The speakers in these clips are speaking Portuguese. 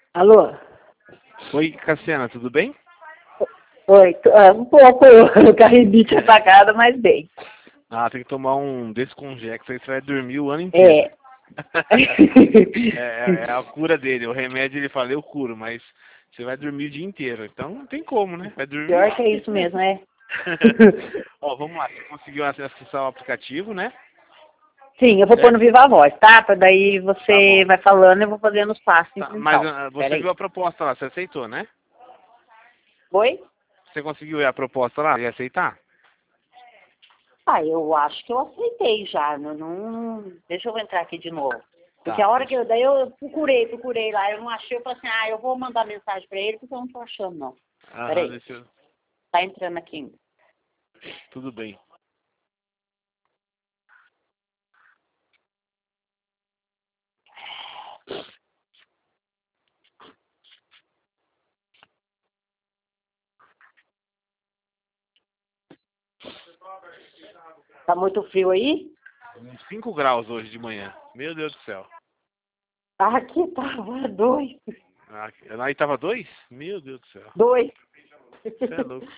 Alô? Oi, Cassiana, tudo bem? Oi, um pouco com a rinite atacada, mas bem. Ah, tem que tomar um Descongex, aí você vai dormir o ano inteiro. É. É a cura dele, o remédio ele fala, eu curo, mas você vai dormir o dia inteiro. Então não tem como, né? Vai dormir. Pior que é isso mesmo, é. Ó, vamos lá, você conseguiu acessar o aplicativo, né? Sim, eu vou pôr no Certo? Viva Voz, tá? Pra daí Tá você bom. vai falando e eu vou fazendo os passos Tá, mas então. você Peraí. viu a proposta lá, você aceitou, né? Oi? Você conseguiu ver a proposta lá e aceitar? Ah, eu acho que eu aceitei já. Deixa eu entrar aqui de novo. Porque Tá, a hora que deixa. daí eu procurei lá, eu não achei, eu falei assim, eu vou mandar mensagem pra ele porque eu não tô achando, não. Aham, Peraí, deixa eu. tá entrando aqui ainda. Tudo bem. Tá muito frio aí? Uns 5 graus hoje de manhã. Meu Deus do céu. Aqui tava dois. Ah, aí tava 2? Meu Deus do céu. Dois. Você é louco.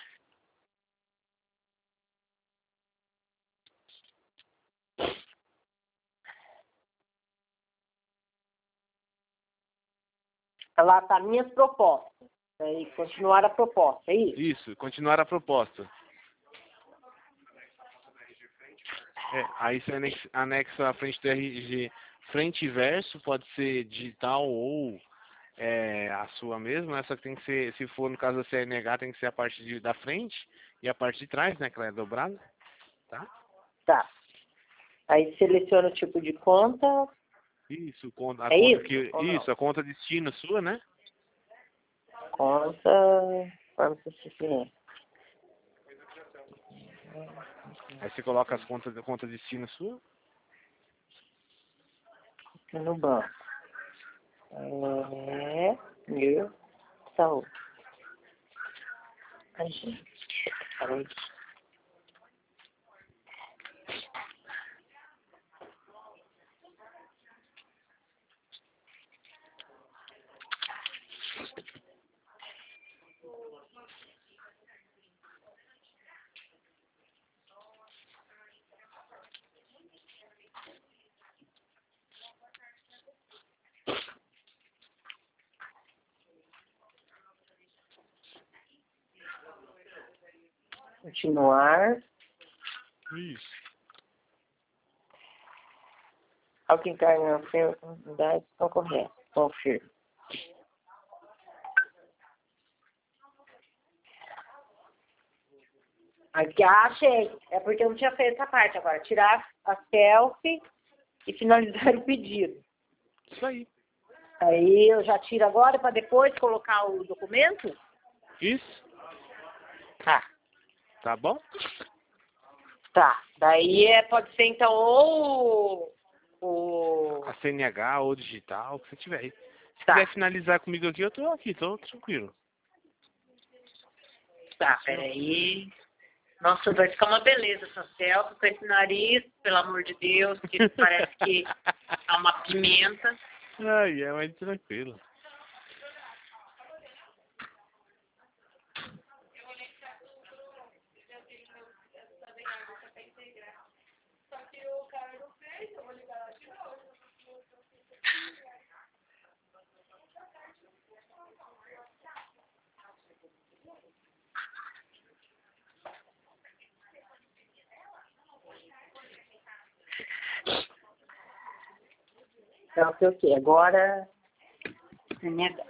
Lá tá minhas propostas. Aí, continuar a proposta, é isso? Isso, continuar a proposta. Aí você anexa a frente do RG, frente e verso, pode ser digital ou a sua mesma. Essa tem que ser, se for no caso da CNH, tem que ser a parte da frente e a parte de trás, né, que ela é dobrada, tá? Tá. Aí seleciona o tipo de conta. Isso, a É conta isso que, ou não? isso, a conta destino sua, né? Conta. Forma suficiente. Aí você coloca as contas da conta destino sua. No banco. Meu. Saúde. Ai, gente. Saúde. Continuar. Isso. Ao clicar na oportunidade, estão corretos. Confirme. Aqui, achei. É porque eu não tinha feito essa parte agora. Tirar a selfie e finalizar o pedido. Isso aí. Aí eu já tiro agora para depois colocar o documento? Isso. Tá. Tá bom? Tá. Daí pode ser então ou o. A CNH ou digital, o que você tiver aí. Se Tá, quiser finalizar comigo aqui, eu tô aqui, tô tranquilo. tá, peraí. Nossa, vai ficar uma beleza essa selfie com esse nariz, pelo amor de Deus, que parece que é uma pimenta. Ai, é mais tranquilo. Selfie o quê? Agora. CNH.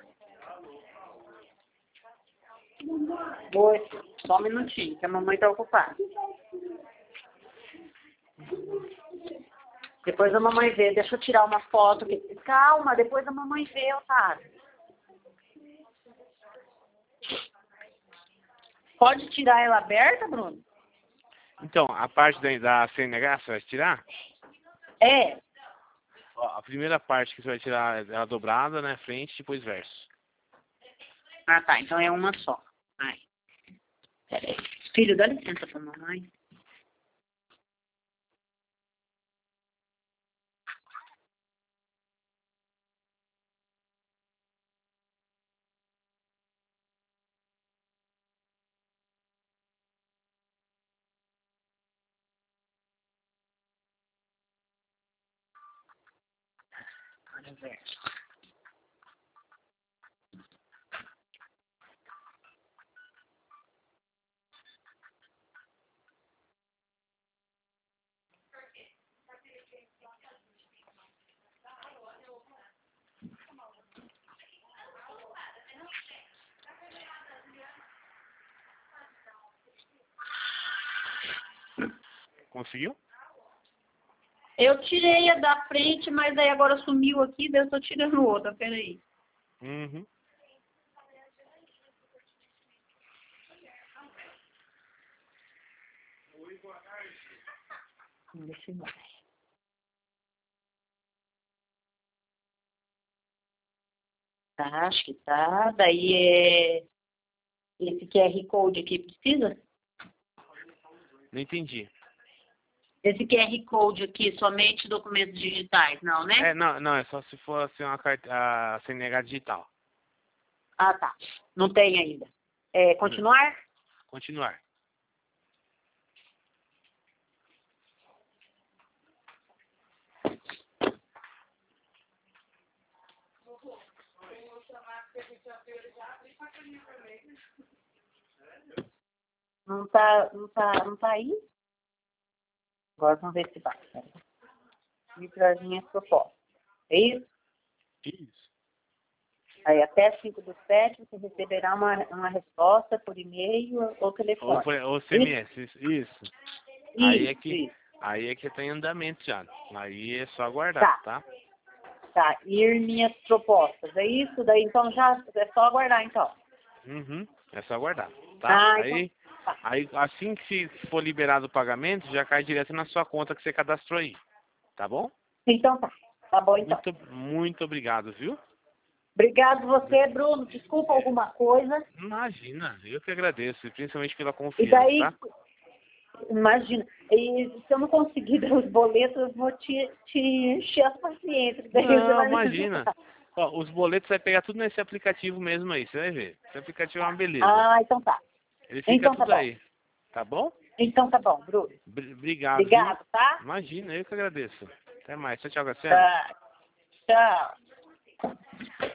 Oi, só um minutinho, que a mamãe tá ocupada. Depois a mamãe vê, deixa eu tirar uma foto aqui. Calma, depois a mamãe vê, Otávio. Pode tirar ela aberta, Bruno? Então, a parte da CNH você vai tirar? É. Ó, a primeira parte que você vai tirar é ela dobrada, né? Frente, depois verso. Ah, tá, então é uma só. Ai, peraí. Filho, dá licença pra mamãe. Universo. Conseguiu? Eu tirei a da frente, mas aí agora sumiu aqui, daí eu tô tirando outra, peraí. Uhum. Vamos ver se vai. Tá, acho que tá. Daí é... Esse QR Code aqui precisa? Não entendi. Esse QR Code aqui, somente documentos digitais, não, né? Não, é só se for assim uma carta, a CNH digital. Ah, tá. Não tem ainda. Continuar? Continuar. Não tá aí? Agora vamos ver se vai. E para as minhas propostas. É isso? Isso. Aí até 5/7 você receberá uma resposta por e-mail ou telefone. Ou SMS, isso. Isso. Aí é que tá em andamento já. Aí é só aguardar, tá? Tá, ir minhas propostas. É isso? Daí então já é só aguardar então. Uhum. É só aguardar, tá? Aí assim que for liberado o pagamento, já cai direto na sua conta que você cadastrou aí. Tá bom? Então tá. Tá bom então. Muito obrigado, viu? Obrigado você, Bruno. Desculpa alguma coisa. Imagina, eu que agradeço, principalmente pela E confiança, daí, tá? imagina, e se eu não conseguir dar os boletos, eu vou te encher as pacientes. Daí você Não, vai me imagina. ajudar. Ó, os boletos você vai pegar tudo nesse aplicativo mesmo aí, você vai ver. Esse aplicativo é uma beleza. Ah, então tá. Ele fica Então tá tudo bom. aí. Tá bom? Então tá bom, Bruno. Obrigado, Obrigado, viu? tá? Imagina, eu que agradeço. Até mais. Tchau, tchau, Graciano. Tá. Tchau.